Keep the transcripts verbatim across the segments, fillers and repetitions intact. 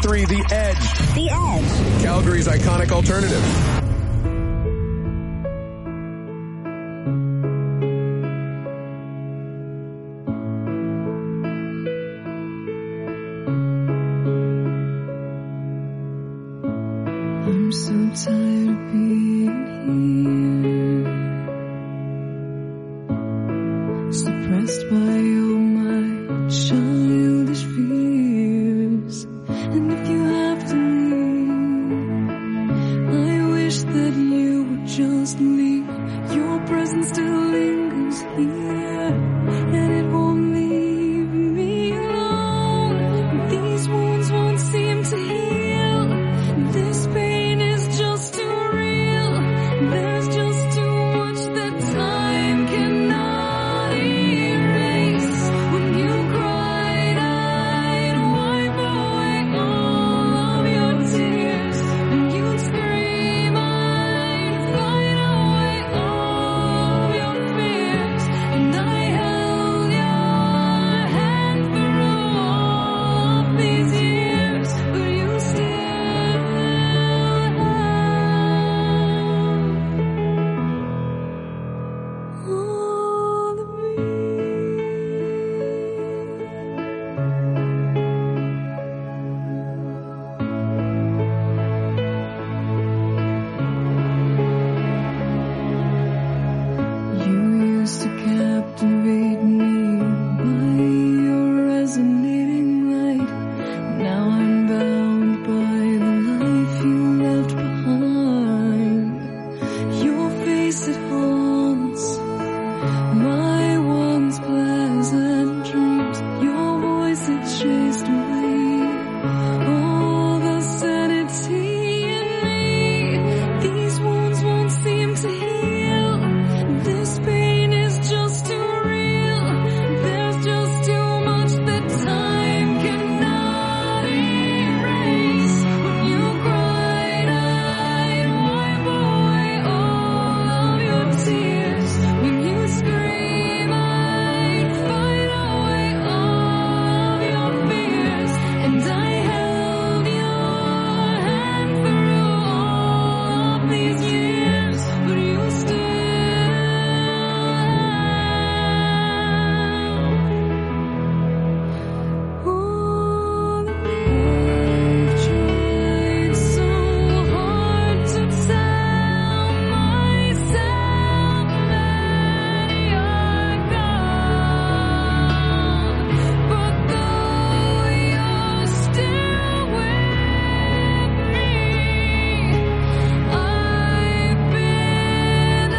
three, The Edge. The Edge. Calgary's iconic alternative. I'm so tired of being here, suppressed by all my childish fears. And if you have to leave, I wish that you would just leave. Your presence still lingers here, and it won't leave me alone. These wounds won't seem to heal. This pain is just too real. There's just too much that time cannot erase. When you cried, I'd wipe away all of your tears. When you scream, I'd fight away all of your fears. And I held your hand through all of these years, but you still all of me. You used to captivate me by your resonating light. Now I'm bound by the life you left behind. Your face, it haunts my once pleasant dreams. Your voice, it chased away all the sanity in me. These wounds won't seem to heal. This pain is just too real. There's just too much that time cannot erase. When you cried, I'd wipe away all of your tears. When you scream, I'd fight away all of your fears. And I held your hand through all of these years, but you still all of me. Tried so hard to tell myself that you're gone, but though you're still with me, I've been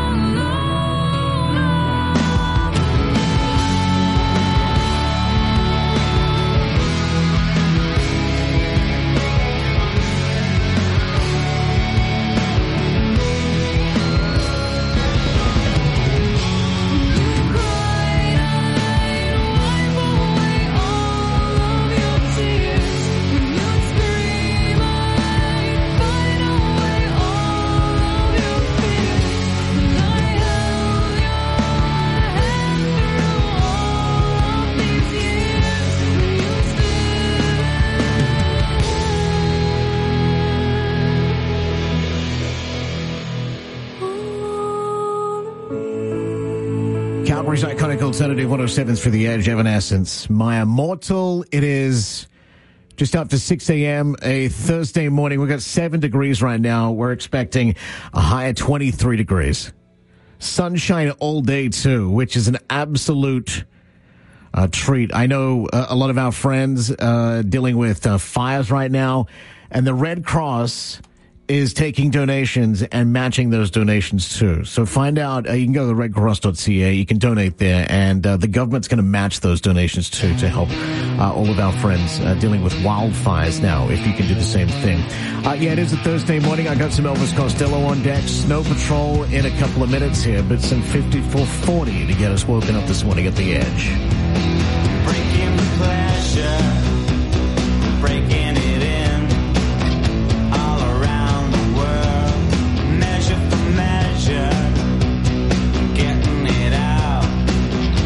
Calgary's iconic alternative one oh seven's for The Edge, Evanescence. My Immortal. It is just after six a.m., a Thursday morning. We've got seven degrees right now. We're expecting a high of twenty-three degrees. Sunshine all day, too, which is an absolute uh, treat. I know uh, a lot of our friends uh, dealing with uh, fires right now, and the Red Cross is taking donations and matching those donations too. So find out, uh, you can go to the red cross dot c a, you can donate there, and uh, the government's going to match those donations too to help uh, all of our friends uh, dealing with wildfires now, if you can do the same thing. Uh, yeah, it is a Thursday morning. I got some Elvis Costello on deck. Snow Patrol in a couple of minutes here, but some fifty-four forty to get us woken up this morning at The Edge. Breaking the pleasure, breaking it in, all around the world, measure for measure, getting it out,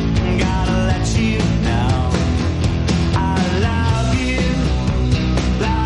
gotta let you know, I love you,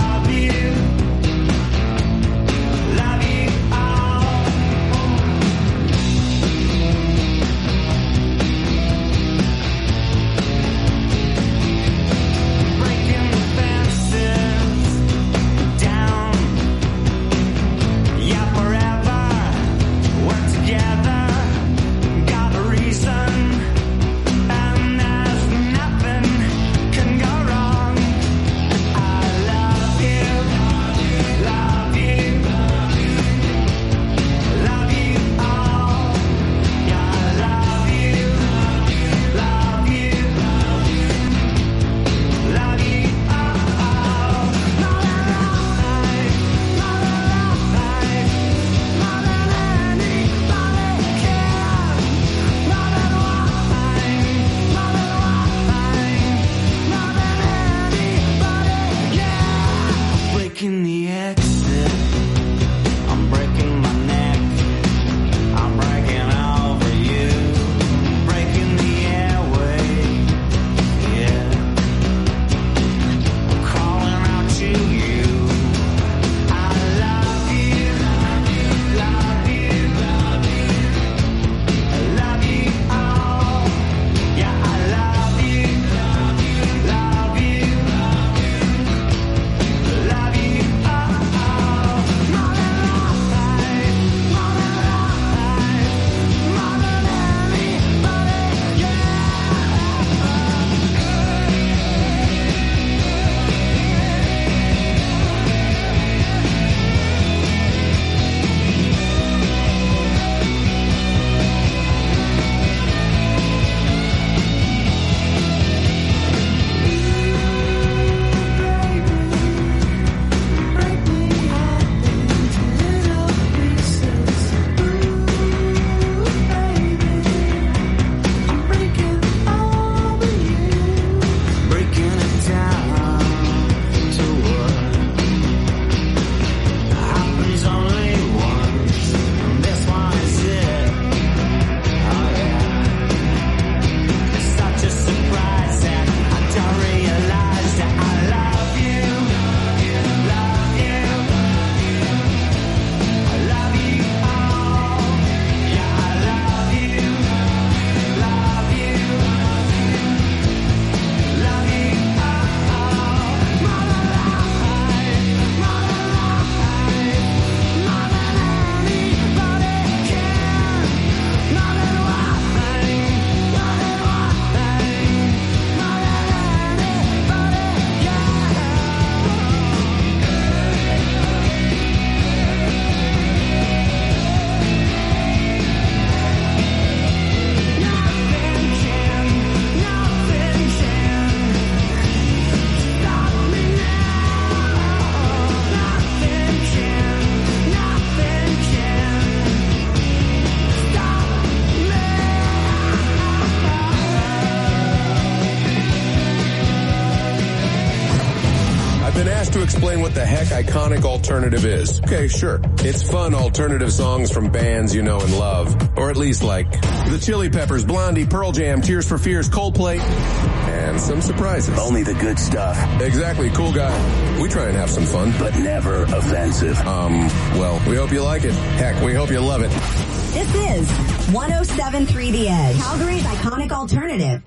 explain what the heck iconic alternative is. Okay, sure. It's fun alternative songs from bands you know and love. Or at least like the Chili Peppers, Blondie, Pearl Jam, Tears for Fears, Coldplay, and some surprises. Only the good stuff. Exactly, cool guy. We try and have some fun. But never offensive. Um, well, we hope you like it. Heck, we hope you love it. This is one oh seven point three The Edge, Calgary's iconic alternative.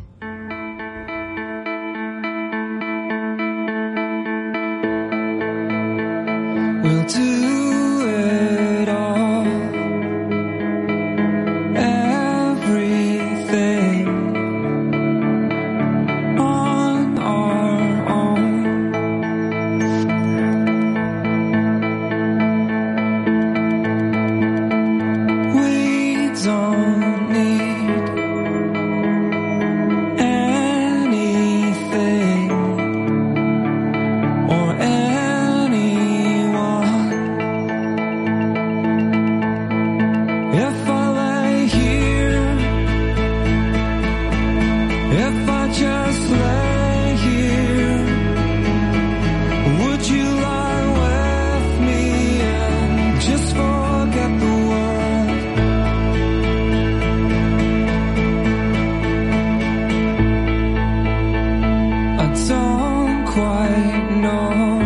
We'll do it all, everything on our own. We don't need anything or anyone. If I lay here, if I just lay here, would you lie with me and just forget the world? I don't quite know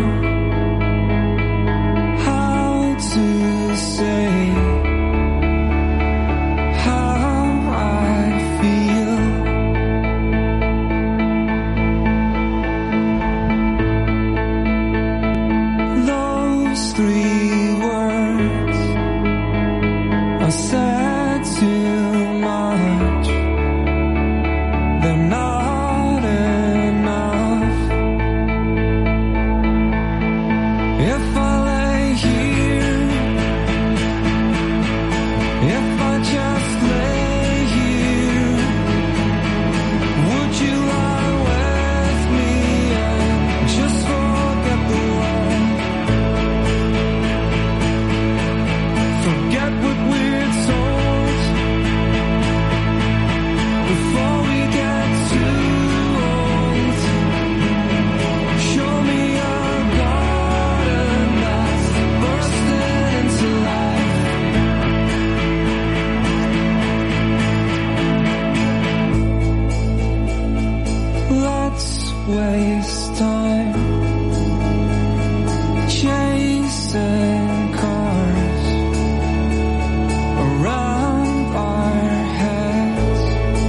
how to say how I feel. Those three words I said too much. They're not enough. If I lay here, if I just lay here, would you lie with me and just forget the world? Forget what we're told before we get too old. Show me a garden that's bursting into life. Let's waste time chasing cars around our heads.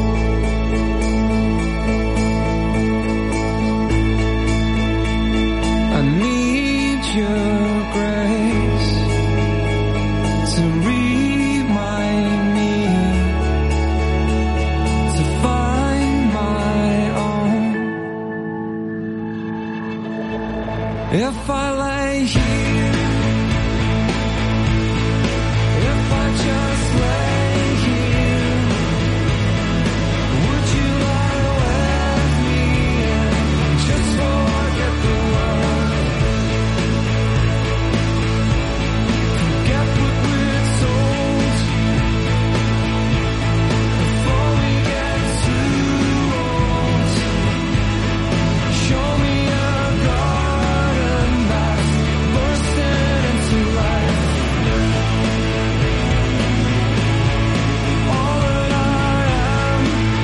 I need your grace to remind me to find my own. If I lay here, if I just lay here, would you lie with me and just forget the world? Forget what we're told before we get too old. Show me a garden that's bursting into life. All that I am,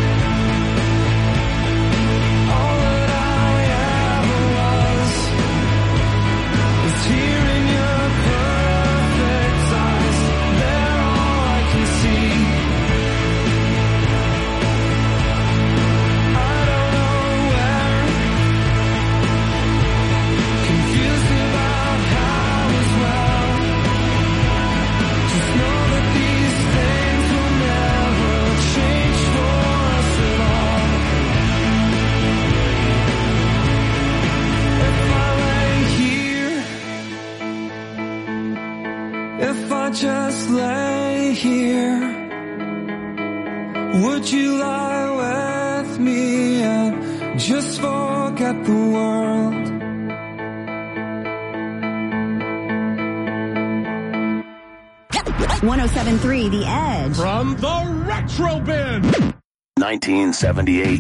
all that I ever was, is here in your perfect eyes. They're all I can see. I don't know where, confused about how as well. Just know that these things will never change for us at all. If I lay here, if I just lay here, would you lie with me and just forget the world? one oh seven point three The Edge. From the Retro Bin. nineteen seventy-eight.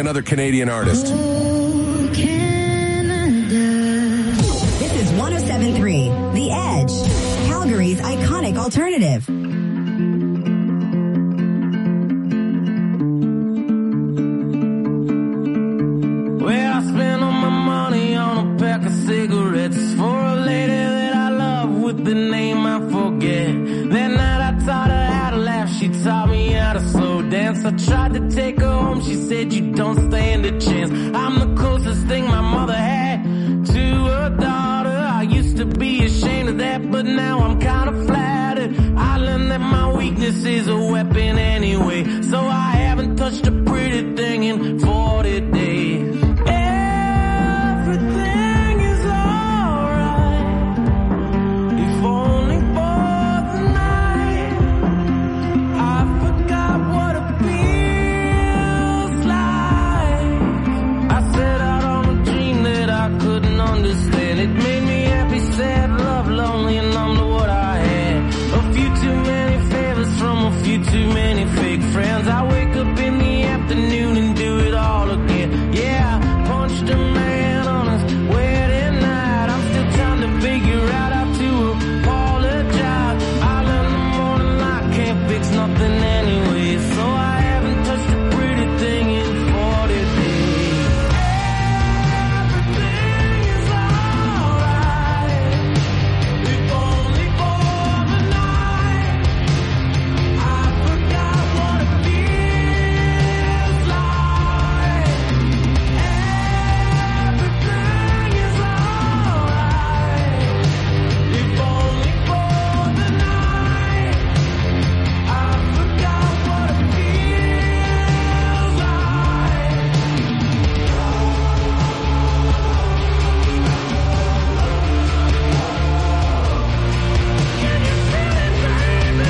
another Canadian artist. Oh, Canada. This is one oh seven point three The Edge, Calgary's iconic alternative. Well, I spent all my money on a pack of cigarettes for a lady that I love with the name I forget. That night I taught her how to laugh, she taught me how to slow dance. I tried to take her home, she said you don't stand a chance. I'm the closest thing my mother had to her daughter. I used to be ashamed of that, but now I'm kind of flattered. I learned that my weakness is a weapon anyway, so I haven't touched a pretty thing in forty days. Everything is alright, if only for the night. I forgot what it feels like. I set out on a dream that I couldn't understand. It made me happy, sad, love, lonely, and numb to what I had. A few too many favors from a few too many fake friends. I wake up in the afternoon and do it all again. Yeah, I punched a man on his wedding night. I'm still trying to figure out how to apologize. I learned the morning light can't fix nothing anyway, so I haven't touched a pretty thing in forty days. Everything is alright, if only for the night. I forgot what it feels like. Everything is alright, if only for the night. I forgot what it feels like. Can you feel it, baby?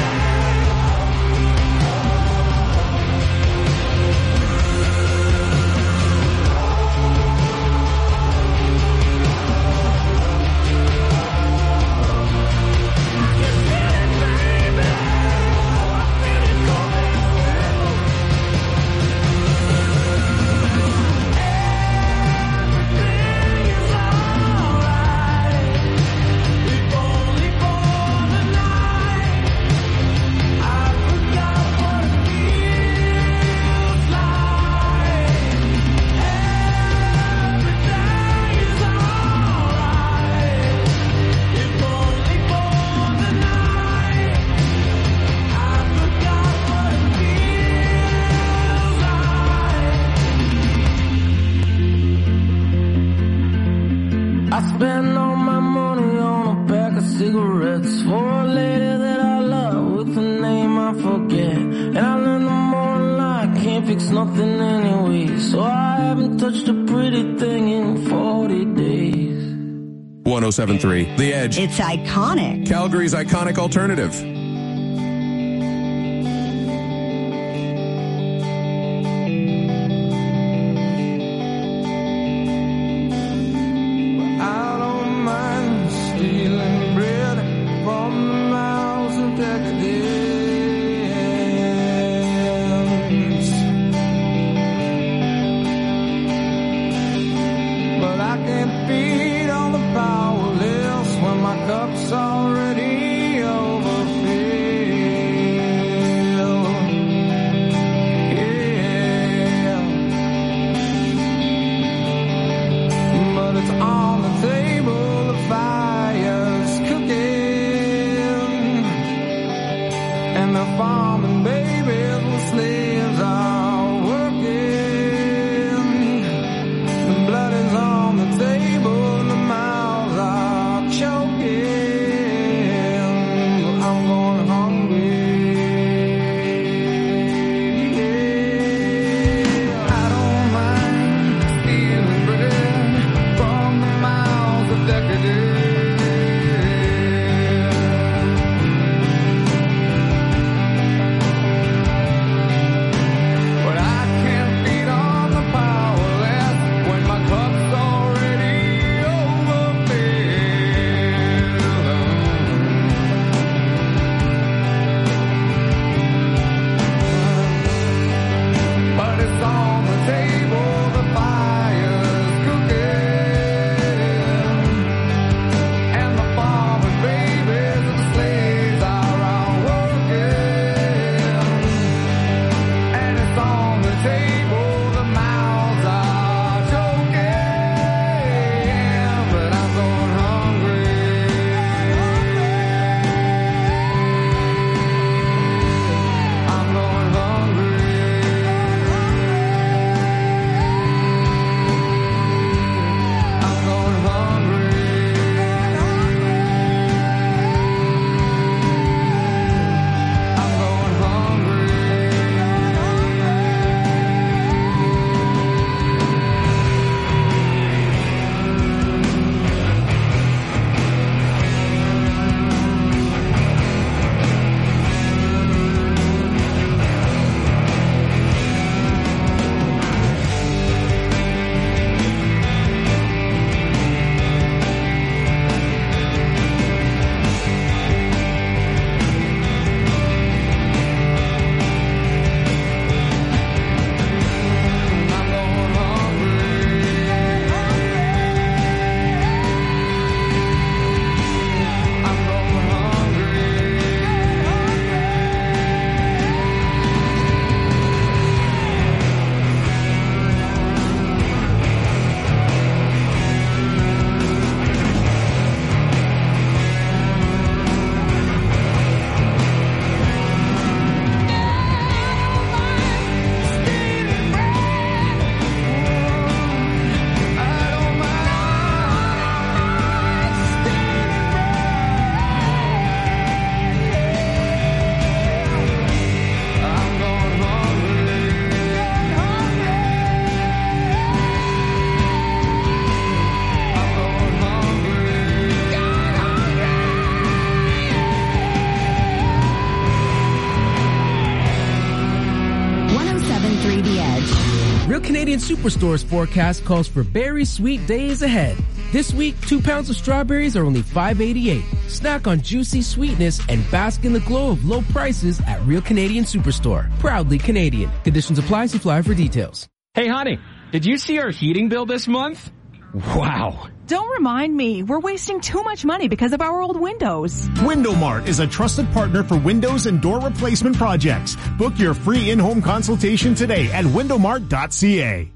I spent all my money on a pack of cigarettes for a lady that I love with a name I forget. And I learned the morning light can't fix nothing anyway, so I haven't touched a pretty thing in forty days. one oh seven point three The Edge, It's iconic. Calgary's iconic alternative. I don't mind stealing bread from the mouths of decadence, but I can't feed on the powerless when my cup's already overfilled. Yeah, but it's on the table, the fire's cooking, and the farming babies and slaves are working. The blood is on the table and the mouths are choking. Real Canadian Superstore's forecast calls for berry sweet days ahead. This week, two pounds of strawberries are only five eighty-eight. Snack on juicy sweetness and bask in the glow of low prices at Real Canadian Superstore. Proudly Canadian. Conditions apply. See flyer for details. Hey, honey, did you see our heating bill this month? Wow. Don't remind me. We're wasting too much money because of our old windows. WindowMart is a trusted partner for windows and door replacement projects. Book your free in-home consultation today at window mart dot c a.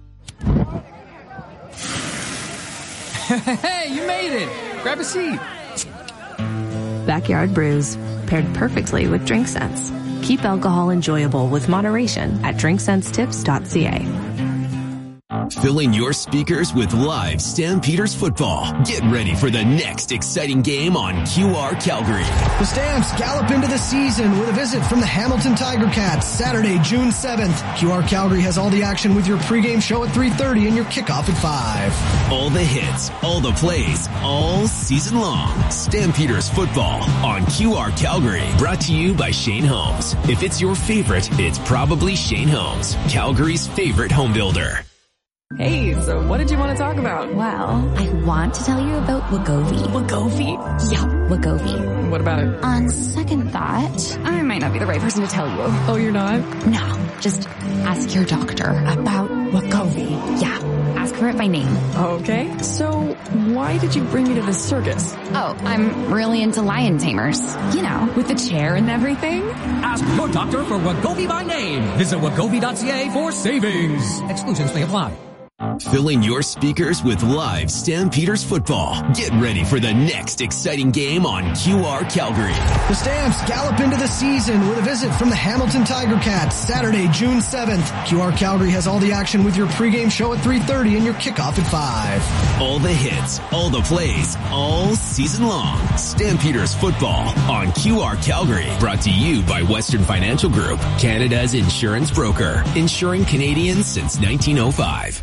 Hey, you made it. Grab a seat. Backyard Brews, paired perfectly with Drink Sense. Keep alcohol enjoyable with moderation at drink sense tips dot c a. Filling your speakers with live Stampeders football. Get ready for the next exciting game on Q R Calgary. The Stamps gallop into the season with a visit from the Hamilton Tiger Cats Saturday, June seventh. Q R Calgary has all the action with your pregame show at three thirty and your kickoff at five. All the hits, all the plays, all season long. Stampeders football on Q R Calgary. Brought to you by Shane Homes. If it's your favorite, it's probably Shane Homes, Calgary's favorite home builder. Hey, so what did you want to talk about? Well, I want to tell you about Wegovy. Wegovy? Yeah, Wegovy. What about it? On second thought, I might not be the right person to tell you. Oh, you're not? No, just ask your doctor about Wegovy. Yeah, ask for it by name. Okay, so why did you bring me to this circus? Oh, I'm really into lion tamers. You know, with the chair and everything. Ask your doctor for Wegovy by name. Visit wegovy dot c a for savings. Exclusions may apply. Filling your speakers with live Stampeders football. Get ready for the next exciting game on Q R Calgary. The Stamps gallop into the season with a visit from the Hamilton Tiger Cats Saturday, June seventh. Q R Calgary has all the action with your pregame show at three thirty and your kickoff at five. All the hits, all the plays, all season long. Stampeders football on Q R Calgary. Brought to you by Western Financial Group, Canada's insurance broker. Insuring Canadians since nineteen oh five.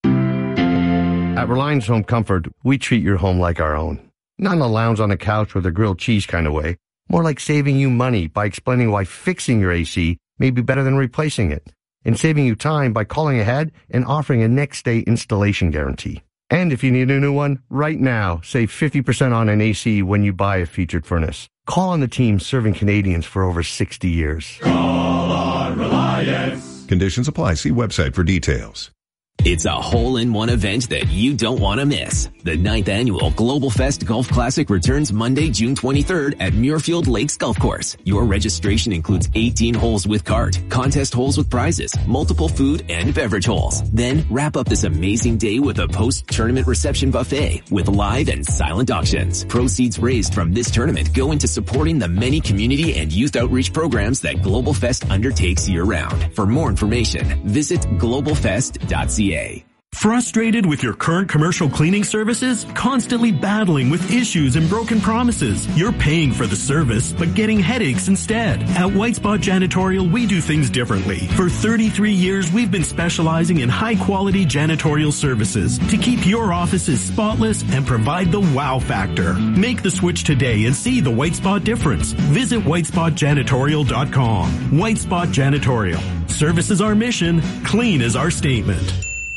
At Reliance Home Comfort, we treat your home like our own. Not in a lounge on the couch with a grilled cheese kind of way. More like saving you money by explaining why fixing your A C may be better than replacing it. And saving you time by calling ahead and offering a next-day installation guarantee. And if you need a new one, right now, save fifty percent on an A C when you buy a featured furnace. Call on the team serving Canadians for over sixty years. Call on Reliance. Conditions apply. See website for details. It's a hole-in-one event that you don't want to miss. The ninth annual Global Fest Golf Classic returns Monday, June twenty-third at Muirfield Lakes Golf Course. Your registration includes eighteen holes with cart, contest holes with prizes, multiple food and beverage holes. Then wrap up this amazing day with a post-tournament reception buffet with live and silent auctions. Proceeds raised from this tournament go into supporting the many community and youth outreach programs that Global Fest undertakes year-round. For more information, visit global fest dot c a. Frustrated with your current commercial cleaning services? Constantly battling with issues and broken promises? You're paying for the service, but getting headaches instead. At White Spot Janitorial, we do things differently. For thirty-three years, we've been specializing in high-quality janitorial services to keep your offices spotless and provide the wow factor. Make the switch today and see the White Spot difference. Visit white spot janitorial dot com. White Spot Janitorial. Service is our mission. Clean is our statement.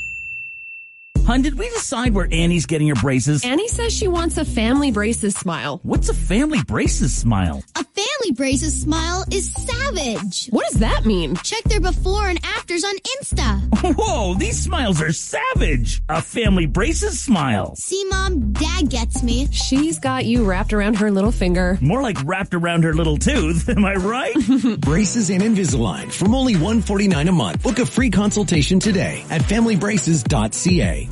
Hun, did we decide where Annie's getting her braces? Annie says she wants a family braces smile. What's a family braces smile? A family braces smile is savage. What does that mean? Check their before and afters on Insta. Whoa, these smiles are savage. A family braces smile. See, Mom, Dad gets me. She's got you wrapped around her little finger. More like wrapped around her little tooth, am I right? Braces and Invisalign from only one hundred forty-nine dollars a month. Book a free consultation today at family braces dot c a.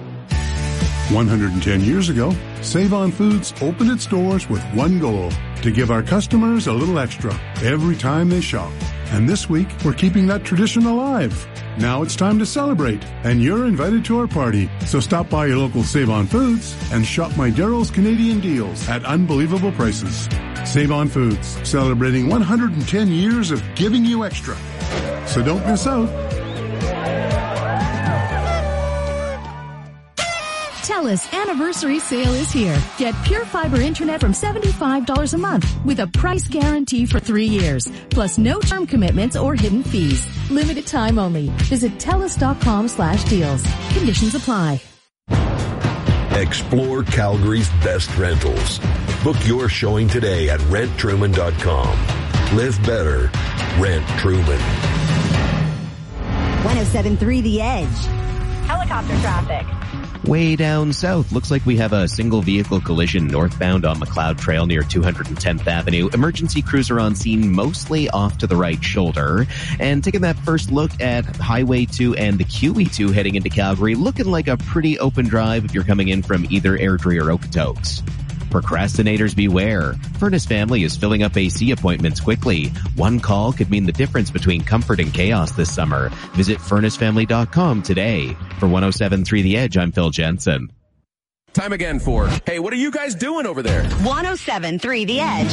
one hundred ten years ago, Save-On Foods opened its doors with one goal, to give our customers a little extra every time they shop. And this week, we're keeping that tradition alive. Now it's time to celebrate, and you're invited to our party. So stop by your local Save-On Foods and shop my Daryl's Canadian deals at unbelievable prices. Save-On Foods, celebrating one hundred ten years of giving you extra. So don't miss out. TELUS anniversary sale is here. Get Pure Fiber Internet from seventy-five dollars a month with a price guarantee for three years, plus no term commitments or hidden fees. Limited time only. Visit TELUS.com slash deals. Conditions apply. Explore Calgary's best rentals. Book your showing today at rent truman dot com. Live better. Rent Truman. one oh seven point three The Edge. Helicopter traffic. Way down south, looks like we have a single vehicle collision northbound on McLeod Trail near two hundred tenth Avenue. Emergency crews are on scene, mostly off to the right shoulder. And taking that first look at Highway two and the Q E two heading into Calgary, looking like a pretty open drive if you're coming in from either Airdrie or Okotoks. Procrastinators beware. Furnace Family is filling up A C appointments quickly. One call could mean the difference between comfort and chaos this summer. Visit furnace family dot com today. For one oh seven point three The Edge, I'm Phil Jensen. Time again for, hey, what are you guys doing over there? one oh seven point three The Edge.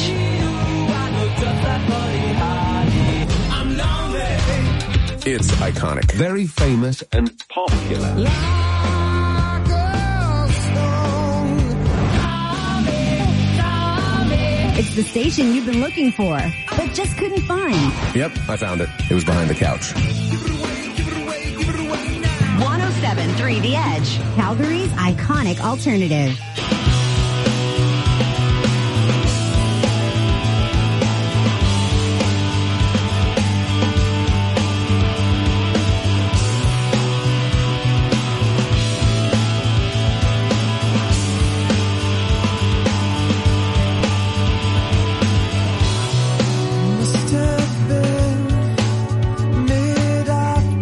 It's iconic. Very famous and popular. It's the station you've been looking for, but just couldn't find. Yep, I found it. It was behind the couch. one oh seven point three The Edge, Calgary's iconic alternative.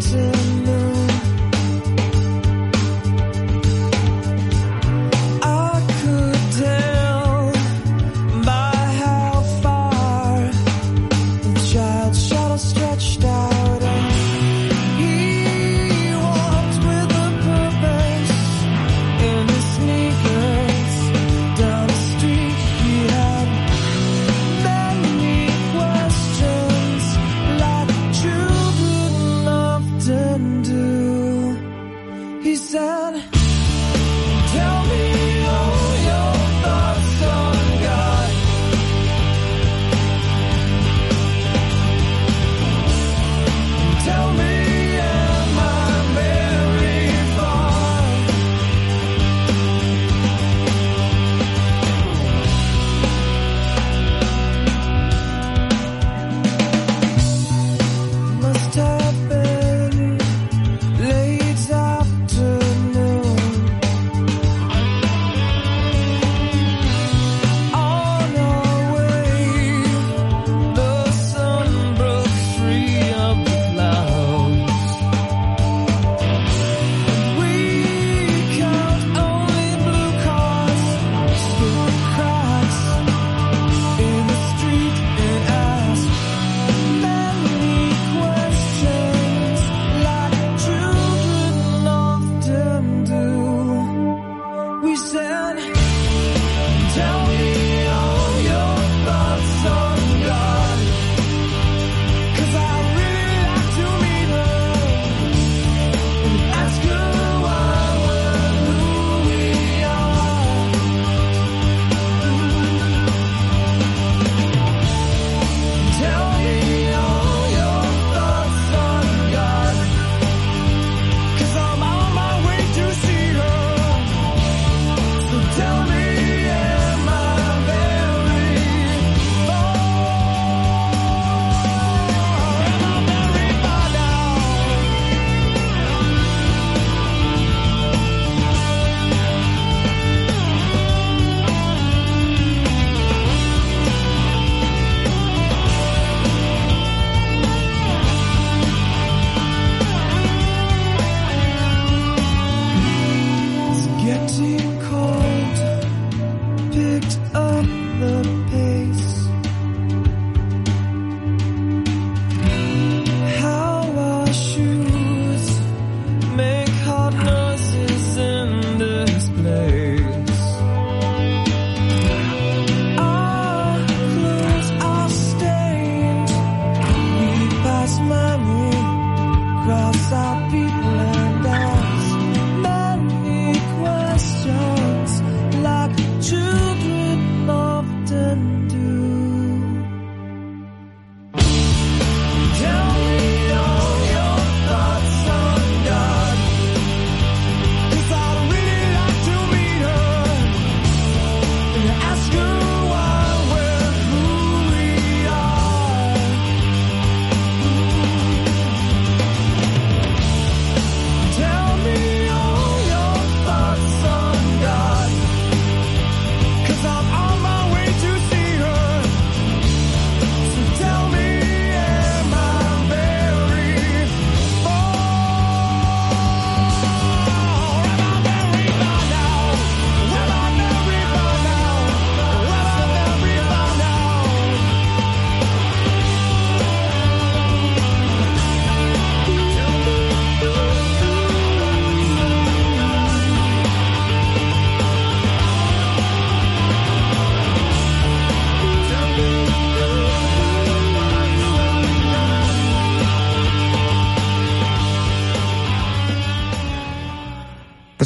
I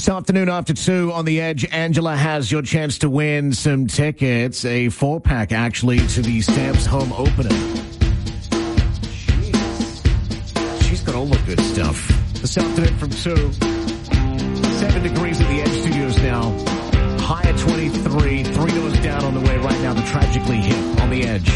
This afternoon after two on The Edge, Angela has your chance to win some tickets, a four-pack actually, to the Stamps home opener. Jeez. She's got all the good stuff. This afternoon from two. Seven degrees at The Edge Studios now. High at twenty-three. Three doors down on the way right now. The Tragically Hip on The Edge.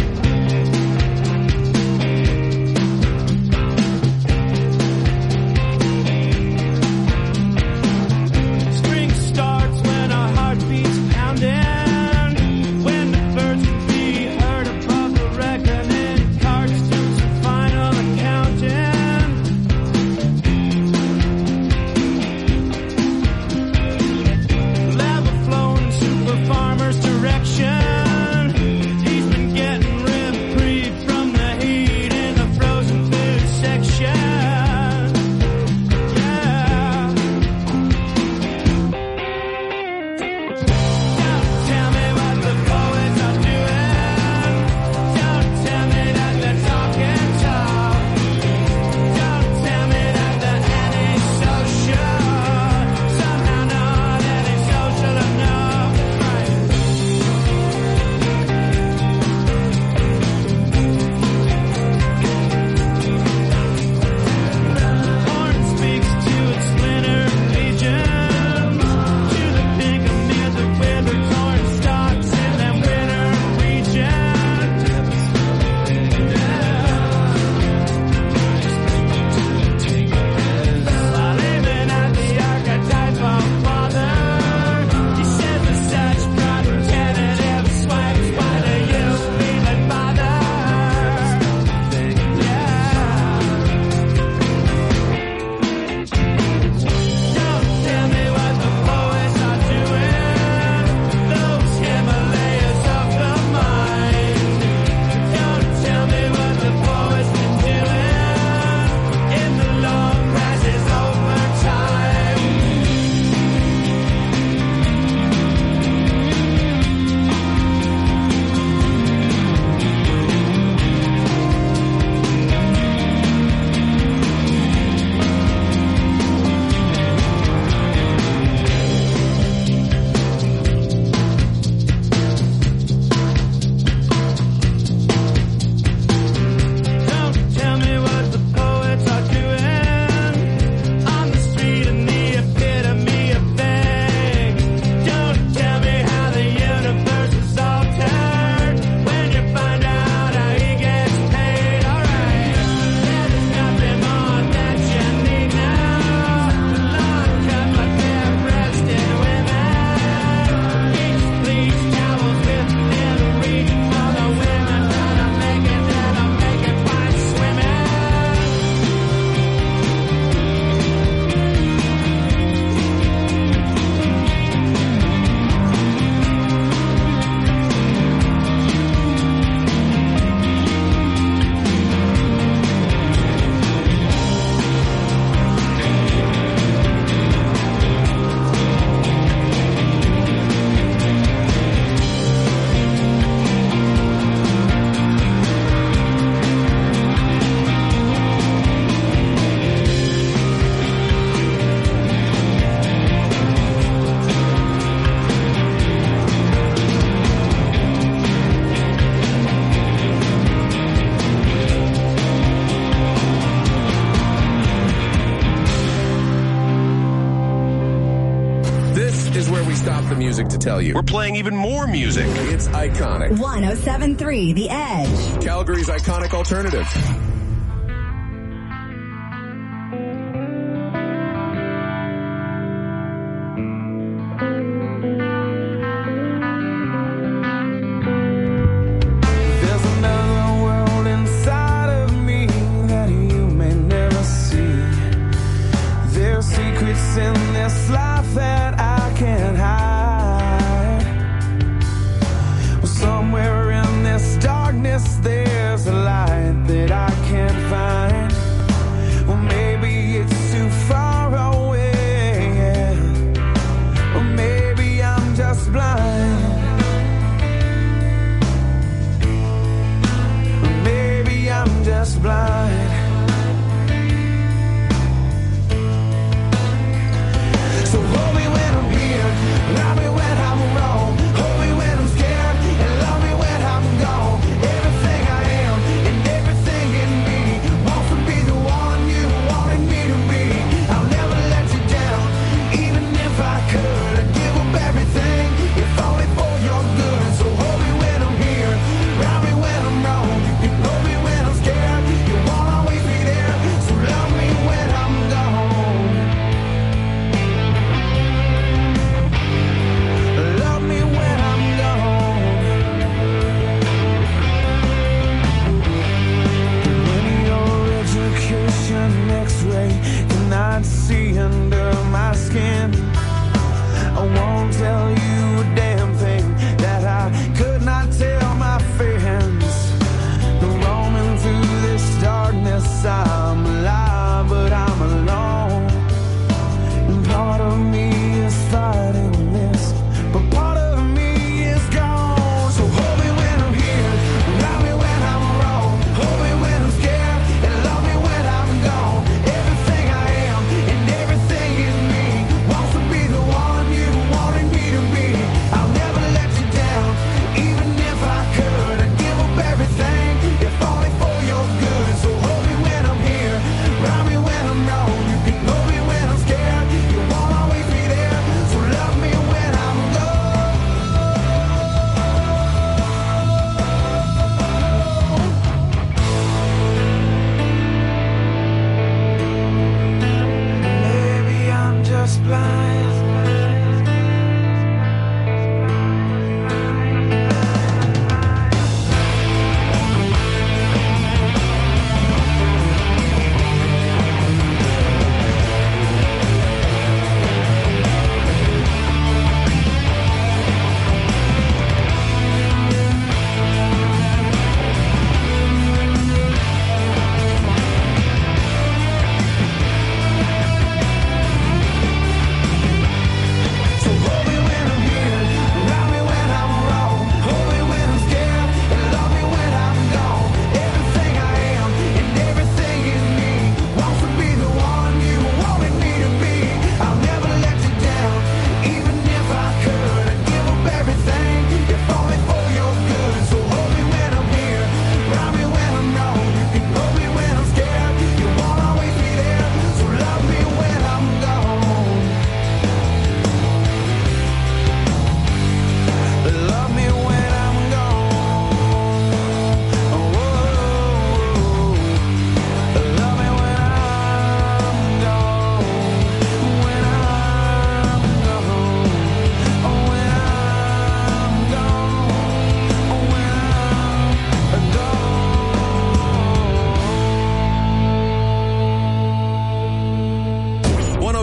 Music to tell you. We're playing even more music. It's iconic. one oh seven point three The Edge. Calgary's iconic alternative. So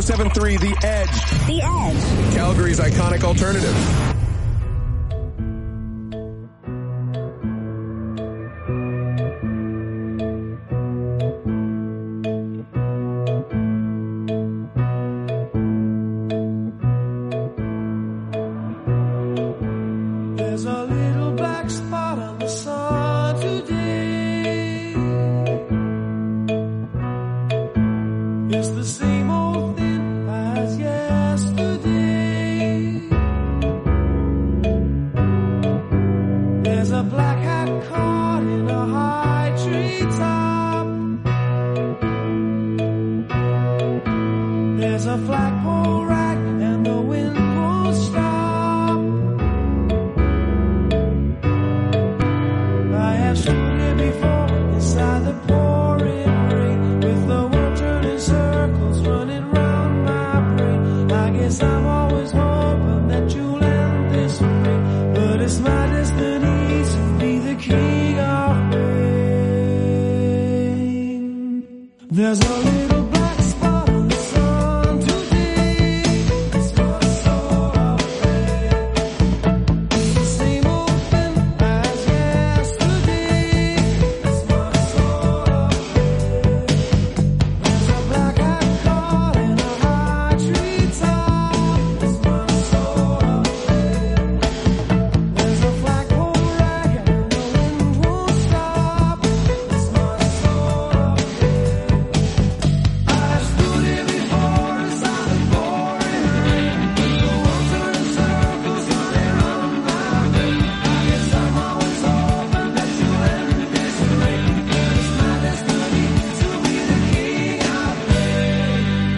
seven three The Edge. The Edge. Calgary's iconic alternative. There's a little black spot on the sun today. It's the same old thing as yesterday. There's a black hat caught in a high tree top. There's a flagpole rack and the wind won't stop. I have stood here before inside the pouring rain with the world turning circles running round my brain. I guess I'm always hoping that you'll end this way, but it's my destiny to be the king of rain. There's a little black spot on the sun today. It's my soul of pain. It's the same old thing as yesterday. It's my soul of pain. There's a black hat caught in a high tree top. It's my soul of pain. There's a flagpole rag and the wind won't stop. It's my soul of pain. I stood here before inside the pouring rain. The world turning circles running round my brain. I guess I'm always hoping that you'll end this rain, but it's my destiny to be the king of rain.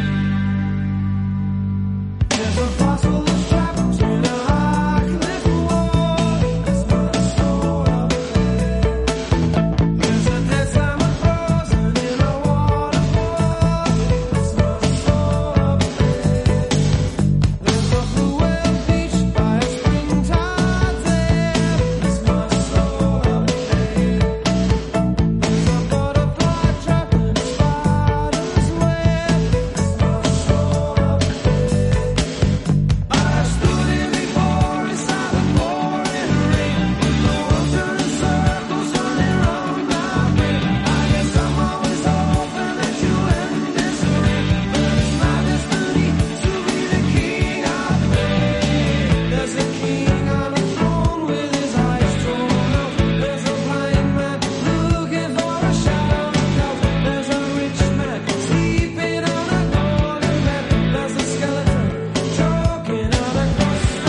There's a fossil that's trapped in a high cliff wall. It's my soul of pain. There's a dead salmon frozen in a waterfall. It's my soul of pain. There's a blue whale beached by a springtide there. It's my soul of pain. There's a butterfly trapped in a spider's web. It's my soul of pain. I stood here before inside the pouring rain with the world turning circles running round my brain. I guess I'm always hoping that you'll end this rain, but it's my destiny to be the king of rain. There's a king on a throne with his eyes drawn up. There's a blind man looking for a shadow to cast. There's a rich man sleeping on a golden bed. There's a skeleton choking on a crust of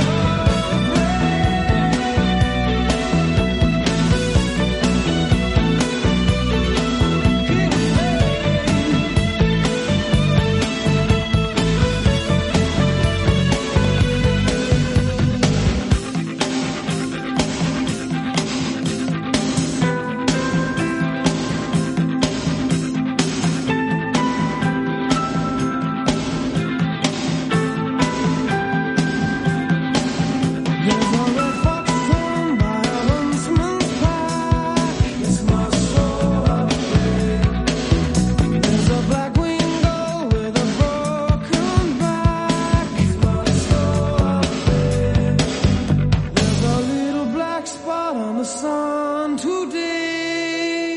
There's a red fox drawn by a huntsman's pack. It's my soul of pain. There's a black winged gull with a broken back. It's my soul of pain. There's a little black spot on the sun today.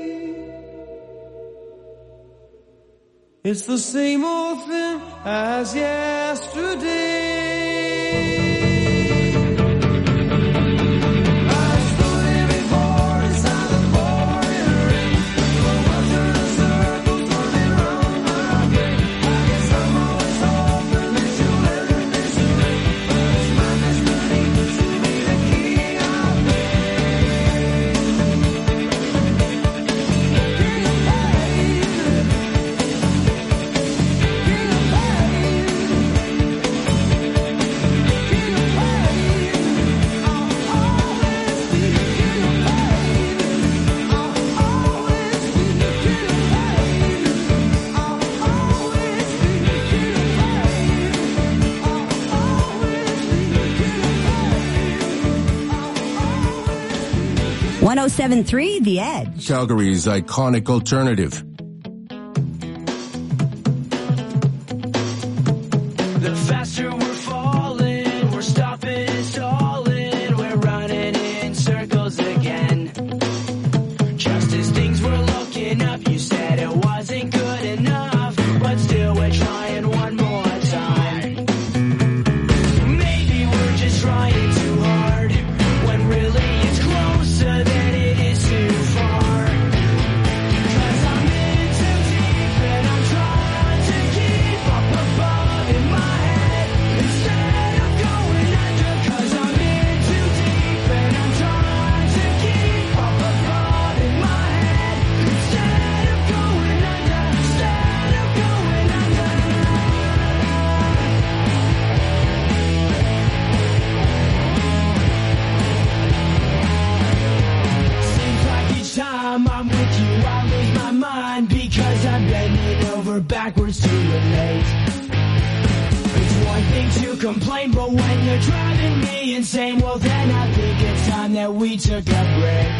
It's the same old thing as yesterday. I stood here before inside the pouring rain. The world turning circles running round my brain. I guess I'm always hoping that you'll end this rain, but it's my destiny to be the king of rain. King of pain. King of pain. King of pain. I'll always be the king of pain. I'll always be the king of pain. I'll always be the king of pain. I'll always be the king of pain. one oh seven point three The Edge. Calgary's iconic alternative. relate. It's one thing to complain, but when you're driving me insane, well then I think it's time that we took a break.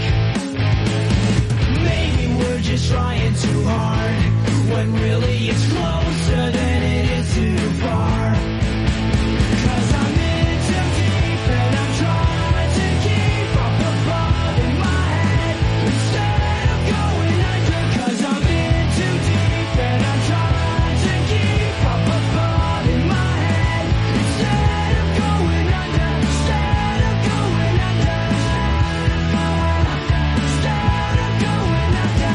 Maybe we're just trying too hard, when really it's closer than it is too far. Cause I'm in too deep and I'm trying to keep up above in my head instead of going under. Cause I'm in too deep and I'm trying to keep up above in my head instead of going under. Instead of going under. Instead of going under.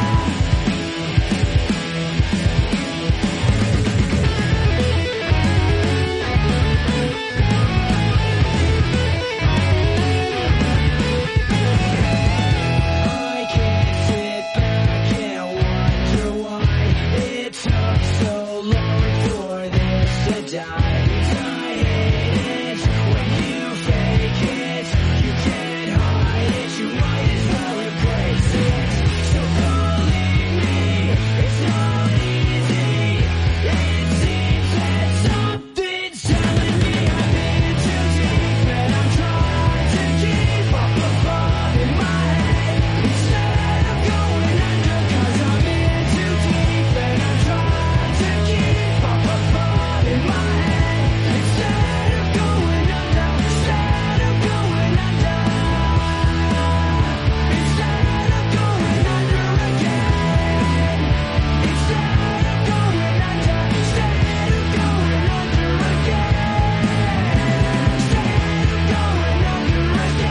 I can't sit back and wonder why it took so long for this to die. I hate it when you fake it. You can't hide it. You might as well embrace it. So believe me, it's not easy. It seems that something's telling me I'm in too deep and I'm trying to keep up above in my head instead of going under. Cause I'm in too deep and I'm trying to keep up above in my head instead of going under. Instead of going under. Instead of going under again. Instead of going under. Instead of going under again. Instead of going under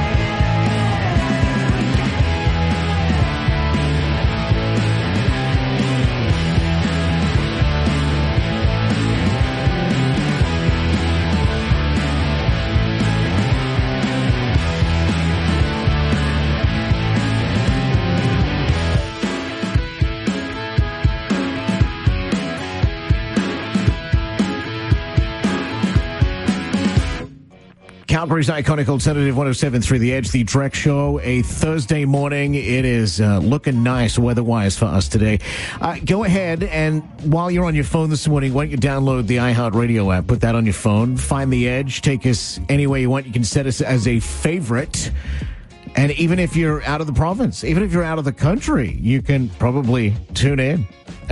Calgary's iconic alternative one oh seven point three The Edge, the Drek Show, a Thursday morning. It is uh, looking nice weather-wise for us today. Uh, go ahead and while you're on your phone this morning, why don't you download the iHeartRadio app, put that on your phone, find The Edge, take us anywhere you want. You can set us as a favorite. And even if you're out of the province, even if you're out of the country, you can probably tune in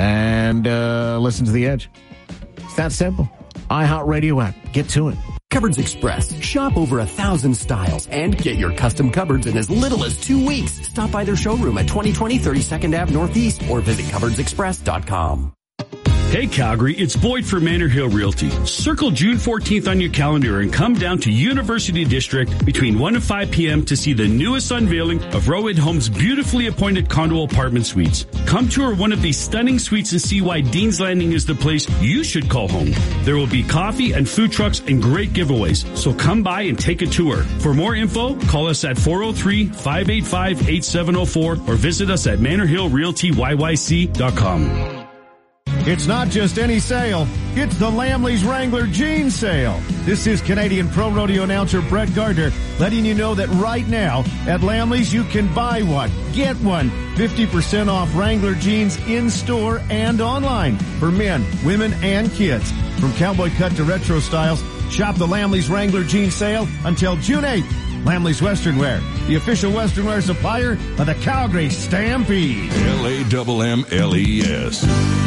and uh, listen to The Edge. It's that simple. iHeartRadio app. Get to it. Cupboards Express. Shop over a thousand styles and get your custom cupboards in as little as two weeks. Stop by their showroom at twenty twenty thirty-second Avenue Northeast or visit cupboards express dot com. Hey Calgary, it's Boyd for Manor Hill Realty. Circle June fourteenth on your calendar and come down to University District between one and five p.m. to see the newest unveiling of Rowan Homes' beautifully appointed condo apartment suites. Come tour one of these stunning suites and see why Dean's Landing is the place you should call home. There will be coffee and food trucks and great giveaways, so come by and take a tour. For more info, call us at four oh three, five eight five, eight seven oh four or visit us at manor hill realty y y c dot com. It's not just any sale. It's the Lamley's Wrangler Jeans Sale. This is Canadian Pro Rodeo announcer Brett Gardner letting you know that right now at Lamley's you can buy one, get one. fifty percent off Wrangler jeans in-store and online for men, women, and kids. From cowboy cut to retro styles, shop the Lamley's Wrangler Jeans Sale until June eighth. Lamley's Western Wear, the official Western Wear supplier of the Calgary Stampede. L A M M L E S.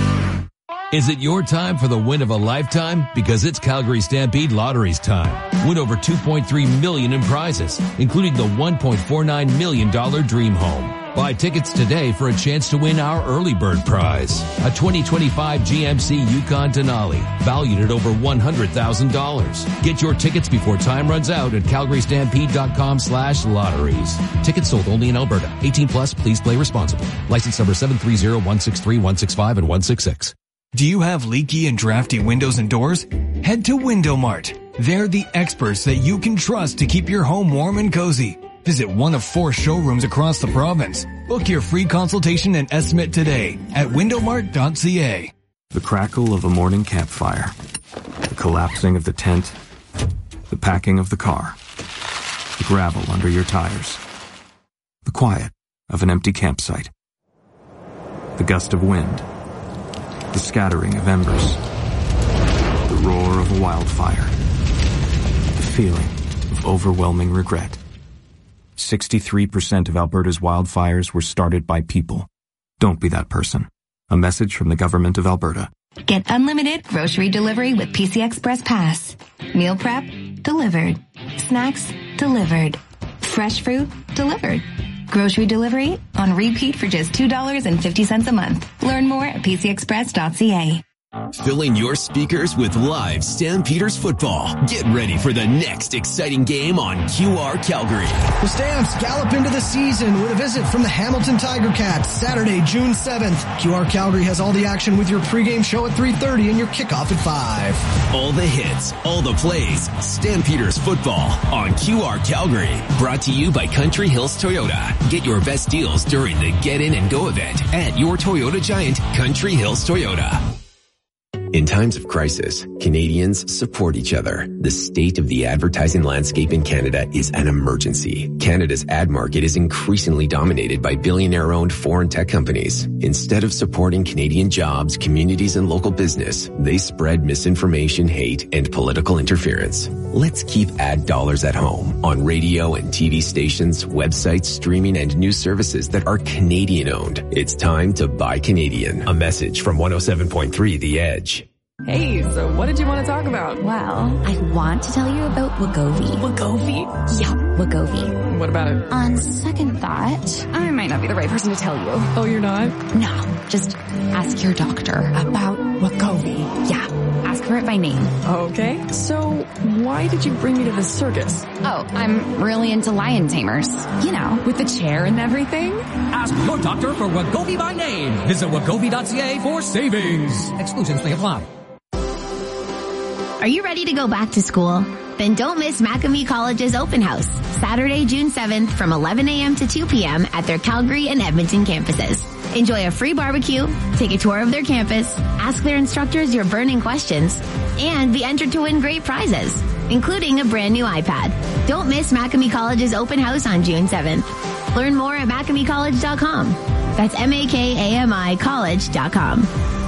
Is it your time for the win of a lifetime? Because it's Calgary Stampede Lottery's time. Win over two point three million dollars in prizes, including the one point four nine million dollars Dream Home. Buy tickets today for a chance to win our early bird prize, a twenty twenty-five G M C Yukon Denali, valued at over one hundred thousand dollars. Get your tickets before time runs out at calgary stampede dot com slash lotteries. Tickets sold only in Alberta. eighteen plus, please play responsibly. License number seven three zero, one six three, one six five and one six six. Do you have leaky and drafty windows and doors? Head to Window Mart. They're the experts that you can trust to keep your home warm and cozy. Visit one of four showrooms across the province. Book your free consultation and estimate today at window mart dot c a. The crackle of a morning campfire. The collapsing of the tent. The packing of the car. The gravel under your tires. The quiet of an empty campsite. The gust of wind. The scattering of embers. The roar of a wildfire. The feeling of overwhelming regret. sixty-three percent of Alberta's wildfires were started by people. Don't be that person. A message from the Government of Alberta. Get unlimited grocery delivery with P C Express Pass. Meal prep, delivered. Snacks, delivered. Fresh fruit, delivered. Grocery delivery on repeat for just two dollars and fifty cents a month. Learn more at p c express dot c a. Filling your speakers with live Stampeders football. Get ready for the next exciting game on Q R Calgary. The Stamps gallop into the season with a visit from the Hamilton Tiger Cats, Saturday, June seventh. Q R Calgary has all the action with your pregame show at three thirty and your kickoff at five. All the hits, all the plays, Stampeders football on Q R Calgary. Brought to you by Country Hills Toyota. Get your best deals during the Get In and Go event at your Toyota giant, Country Hills Toyota. In times of crisis, Canadians support each other. The state of the advertising landscape in Canada is an emergency. Canada's ad market is increasingly dominated by billionaire-owned foreign tech companies. Instead of supporting Canadian jobs, communities, and local business, they spread misinformation, hate, and political interference. Let's keep ad dollars at home on radio and T V stations, websites, streaming, and news services that are Canadian-owned. It's time to buy Canadian. A message from one oh seven point three The Edge. Hey, so what did you want to talk about? Well, I want to tell you about Wegovy. Wegovy? Yeah, Wegovy. What about it? On second thought, I might not be the right person to tell you. Oh, you're not? No, just ask your doctor about Wegovy. Yeah, ask her it by name. Okay, so why did you bring me to this circus? Oh, I'm really into lion tamers. You know, with the chair and everything. Ask your doctor for Wegovy by name. Visit wegovy dot c a for savings. Exclusions may apply. Are you ready to go back to school? Then don't miss Macamee College's open house, Saturday, June seventh from eleven a.m. to two p.m. at their Calgary and Edmonton campuses. Enjoy a free barbecue, take a tour of their campus, ask their instructors your burning questions, and be entered to win great prizes, including a brand new iPad. Don't miss Macamee College's open house on June seventh. Learn more at macamee college dot com. That's M A K A M I college dot com.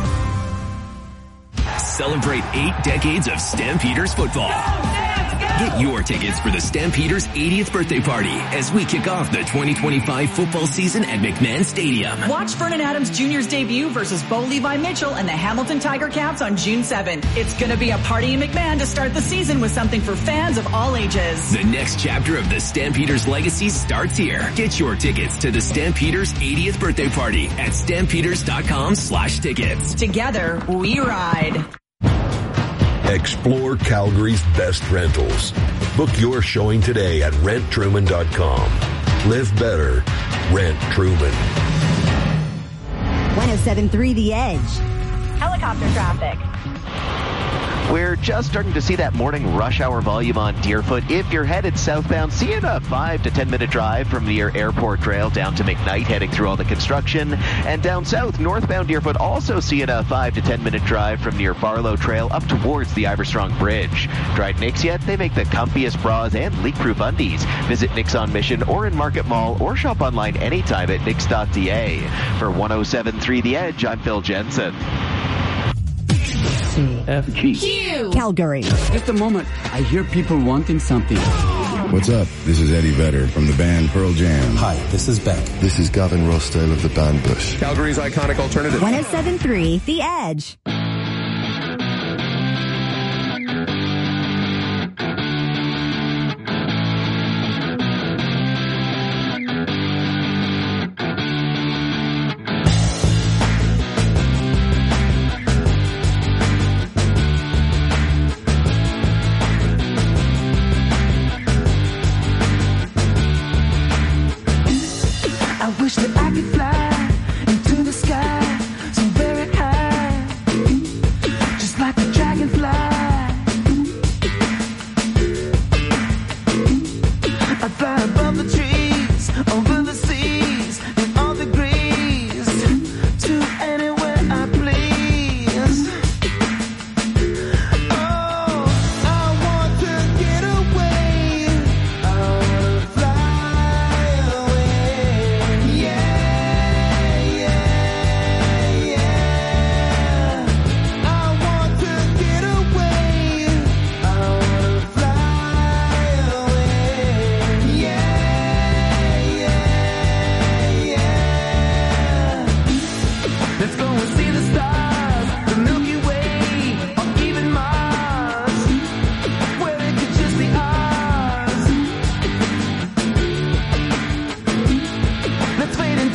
Celebrate eight decades of Stampeders football. Get your tickets for the Stampeders' eightieth birthday party as we kick off the twenty twenty-five football season at McMahon Stadium. Watch Vernon Adams Junior's debut versus Bo Levi Mitchell and the Hamilton Tiger Cats on June seventh. It's going to be a party in McMahon to start the season with something for fans of all ages. The next chapter of the Stampeders legacy starts here. Get your tickets to the Stampeders' eightieth birthday party at stampeders dot com slash tickets. Together, we ride. Explore Calgary's best rentals. Book your showing today at rent truman dot com. Live better. Rent Truman. one oh seven point three The Edge. Helicopter traffic. We're just starting to see that morning rush hour volume on Deerfoot. If you're headed southbound, seeing a five to ten minute drive from near Airport Trail down to McKnight, heading through all the construction. And down south, northbound Deerfoot, also seeing a five to ten minute drive from near Barlow Trail up towards the Iverstrong Bridge. Tried Nix yet? They make the comfiest bras and leak-proof undies. Visit Nix on Mission or in Market Mall or shop online anytime at nix dot d a. For one oh seven point three The Edge, I'm Phil Jensen. C F G. Q. Calgary. Just a moment. I hear people wanting something. What's up? This is Eddie Vedder from the band Pearl Jam. Hi, this is Beck. This is Gavin Rossdale of the band Bush. Calgary's iconic alternative. one oh seven point three The Edge. I wish that I could fly into the sky so very high, just like a dragonfly. I fly above the trees, over the seas, in all degrees, to anywhere I please. Oh, I want to get away. I wanna fly away. Yeah. Let's go and see